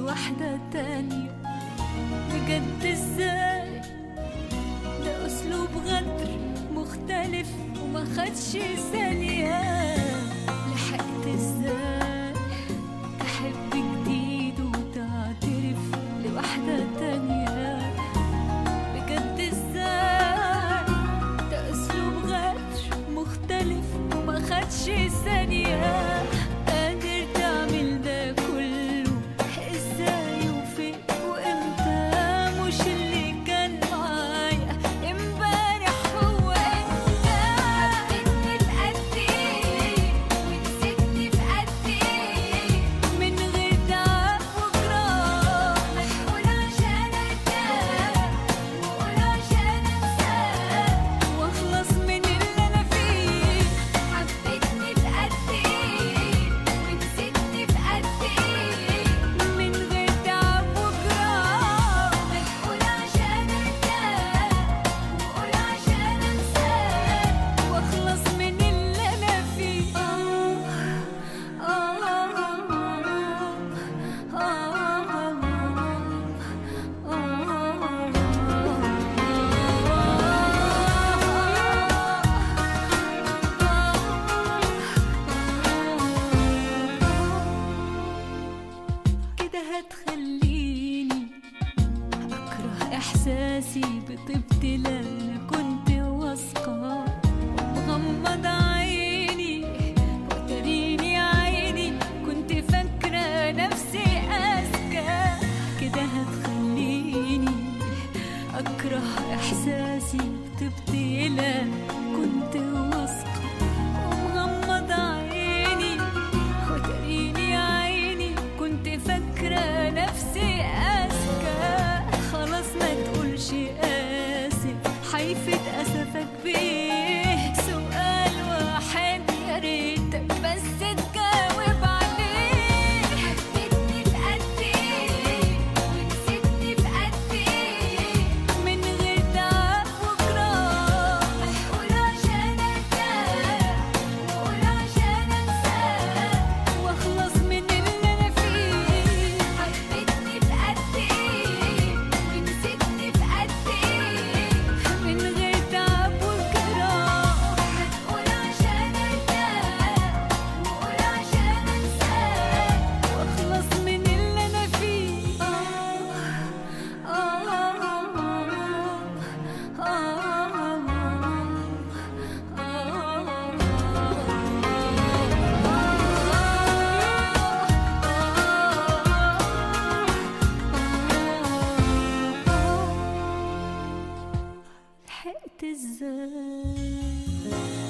لواحدة تانية. بجد ازاي ده اسلوب غدر مختلف وما خدش ثانية. لحقت ازاي تحب جديد وتعترف لواحدة تانية. بجد ازاي ده اسلوب غدر مختلف وما خدش ثانية. قادر تعمل ده كله ازاي وفين وامتى؟ مش اللي كان معايا امبارح هو انت. حبيتني بقد ايه ونسيتني بقد ايه من غير تعب وجراح. قول عشان ارتاح وقول عشان انساك واخلص من اللي انا فيه. حبيتني بقد ايه ونسيتني بقد ايه من غير تعب وجراح. قول عشان ارتاح وقول عشان انساك واخلص من اللي انا فيه. كده هتخليني أكره إحساسي بطيبتي اللي أنا كنت واثقة. مغمض عيني وتريني عيني كنت فاكرة نفسي أذكى. كده هتخليني أكره إحساسي بطيبتي اللي أنا كنت واثقة. ومغمض عيني وتريني عيني كنت فاكرة نفسي أذكى. خلاص ما تقولش آسف حيفة أسفك بيه. سؤال واحد يا ريتك بس تجاوب عليه. حبيتني بقد ايه ونسيتني بقد ايه من غير تعب وجراح. قول عشان ارتاح وقول عشان انساك واخلص من اللي انا فيه. حبيتني بقد ايه ونسيتني بقد ايه من غير تعب وجراح. قول عشان ارتاح وقول عشان انساك واخلص من اللي انا فيه. لحقت ازاي